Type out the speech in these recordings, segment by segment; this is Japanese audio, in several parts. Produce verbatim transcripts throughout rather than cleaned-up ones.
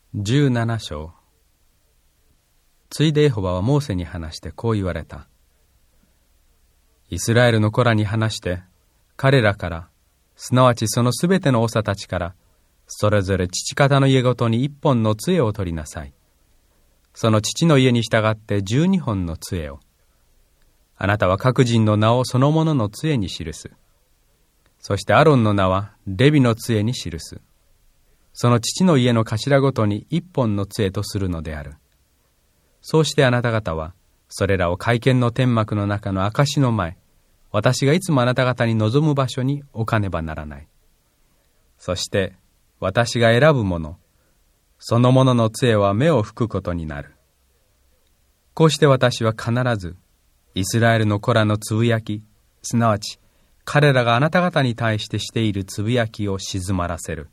じゅうなな章。ついでエホバはモーセに話してこう言われた。イスラエルの子らに話して、彼らから、すなわちそのすべての長たちから、それぞれ父方の家ごとに一本の杖を取りなさい。その父の家に従って十二本の杖を。あなたは各人の名をそのものの杖に記す。そしてアロンの名はレビの杖に記す。その父の家の頭ごとに一本の杖とするのである。そうしてあなた方は、それらを会見の天幕の中の証の前、私がいつもあなた方に望む場所に置かねばならない。そして、私が選ぶもの、そのものの杖は目を吹くことになる。こうして私は必ず、イスラエルの子らのつぶやき、すなわち、彼らがあなた方に対してしているつぶやきを静まらせる。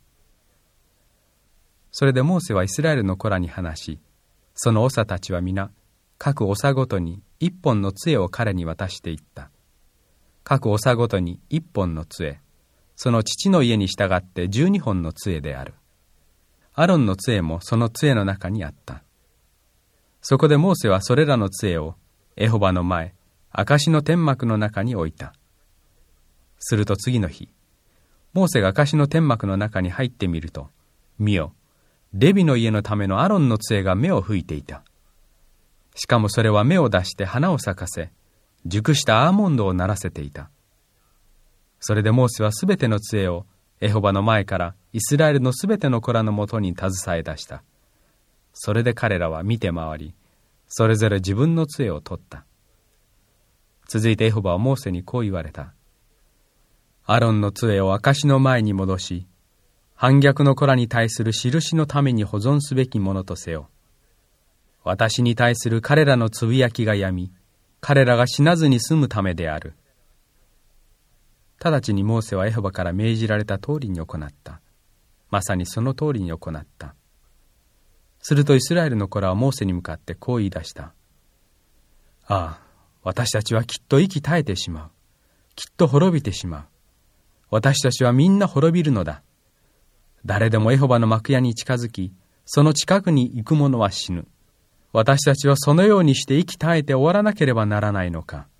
それでモーセはイスラエルの子らに話し、その長たちは皆、各長ごとに一本の杖を彼に渡していった。各長ごとに一本の杖、その父の家に従って十二本の杖である。アロンの杖もその杖の中にあった。そこでモーセはそれらの杖をエホバの前、証の天幕の中に置いた。すると次の日、モーセが証の天幕の中に入ってみると、見よ、レビの家のためのアロンの杖が芽を吹いていた。しかもそれは芽を出して花を咲かせ、熟したアーモンドをならせていた。それでモーセはすべての杖をエホバの前からイスラエルのすべての子らのもとに携え出した。それで彼らは見て回り、それぞれ自分の杖を取った。続いてエホバはモーセにこう言われた。アロンの杖を証の前に戻し、反逆の子らに対する印のために保存すべきものとせよ。私に対する彼らのつぶやきがやみ、彼らが死なずに済むためである。直ちにモーセはエホバから命じられた通りに行った。まさにその通りに行った。するとイスラエルの子らはモーセに向かってこう言い出した。ああ、私たちはきっと息絶えてしまう。きっと滅びてしまう。私たちはみんな滅びるのだ。誰でもエホバの幕屋に近づき、その近くに行く者は死ぬ。私たちはそのようにして息絶えて終わらなければならないのか。